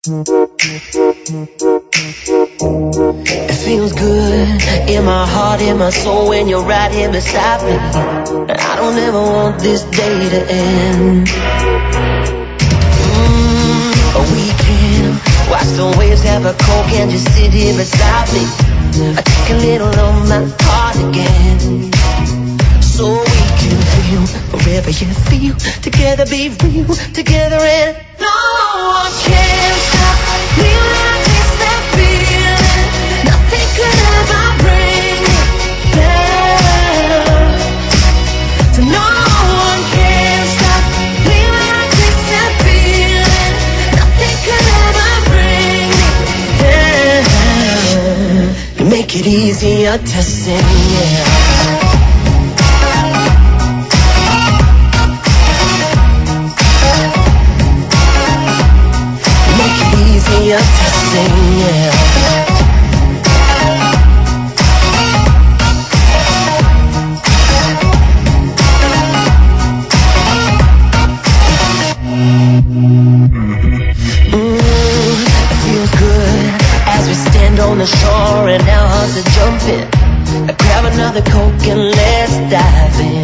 It feels good in my heart, in my soul when you're right here beside me. And I don't ever want this day to end. A weekend, watch the waves, have a coke and just sit here beside me. I take a little of my heart again, so we can feel wherever you feel. Together be real, together and no one can stop me when I taste that feeling. Nothing could ever bring me down. So no one can stop me when I taste that feeling. Nothing could ever bring me down. You make it easier to sing, yeah. Easier to sing, yeah. It feels good as we stand on the shore and our hearts are jumping. Grab another Coke and let's dive in.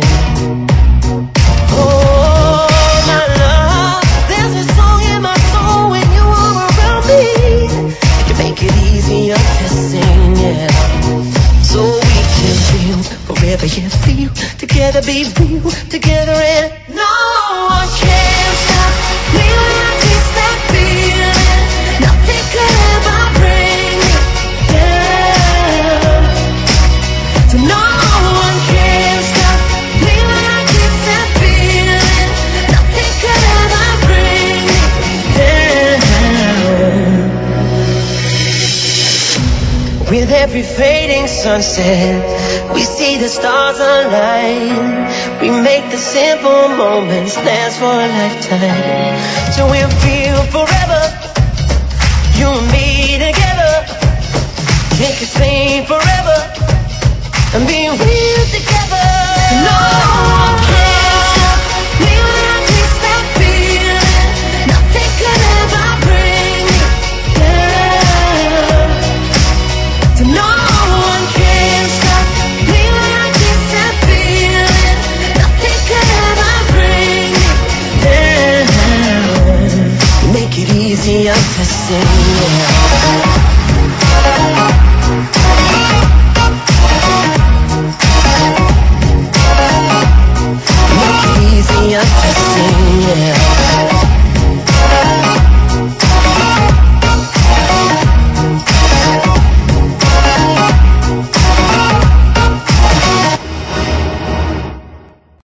Oh, my love, there's a song in my soul when you are around me. You make it easier to sing, yeah. So we can feel wherever you feel. Together be real, together and no one can stop me when I taste that feeling. Nothing could ever bring me down. So no one can stop me when I taste that feeling. Nothing could ever bring me down. With every fading sunset, we see the stars align. We make the simple moments last for a lifetime. So we'll feel forever, you and me together. Take us pain forever and be real together. No one can stop me when I taste that feeling. Nothing could ever bring me down. So no one can stop me when I taste that feeling. Nothing could ever bring me down. You make it easier to sing, yeah.